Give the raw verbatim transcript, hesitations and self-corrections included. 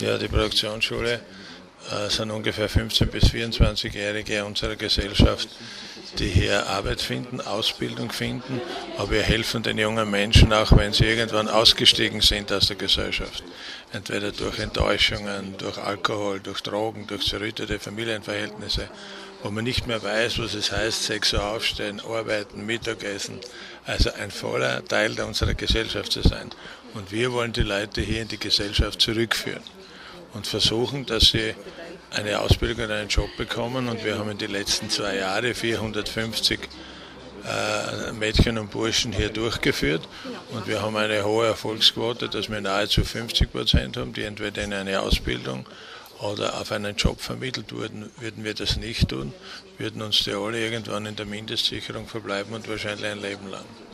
Ja, die Produktionsschule äh, sind ungefähr fünfzehn- bis vierundzwanzigjährige unserer Gesellschaft, die hier Arbeit finden, Ausbildung finden, aber wir helfen den jungen Menschen auch, wenn sie irgendwann ausgestiegen sind aus der Gesellschaft. Entweder durch Enttäuschungen, durch Alkohol, durch Drogen, durch zerrüttete Familienverhältnisse, wo man nicht mehr weiß, was es heißt, sechs Uhr aufstehen, arbeiten, Mittagessen, also ein voller Teil unserer Gesellschaft zu sein. Und wir wollen die Leute hier in die Gesellschaft zurückführen und versuchen, dass sie eine Ausbildung und einen Job bekommen. Und wir haben in den letzten zwei Jahren vierhundertfünfzig äh, Mädchen und Burschen hier durchgeführt. Und wir haben eine hohe Erfolgsquote, dass wir nahezu fünfzig Prozent haben, die entweder in eine Ausbildung oder auf einen Job vermittelt wurden. Würden wir das nicht tun, würden uns die alle irgendwann in der Mindestsicherung verbleiben und wahrscheinlich ein Leben lang.